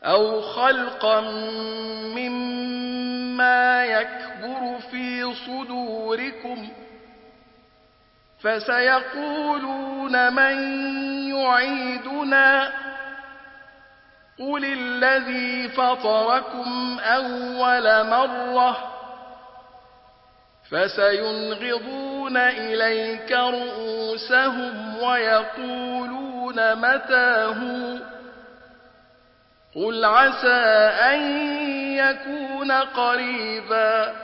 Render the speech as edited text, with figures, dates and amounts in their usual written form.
أو خلقا مما يكبر في صدوركم فسيقولون من يعيدنا قل الذي فطركم أول مرة فسينغضون إليك رؤوسهم ويقولون متى هو قل عسى أن يكون قريبا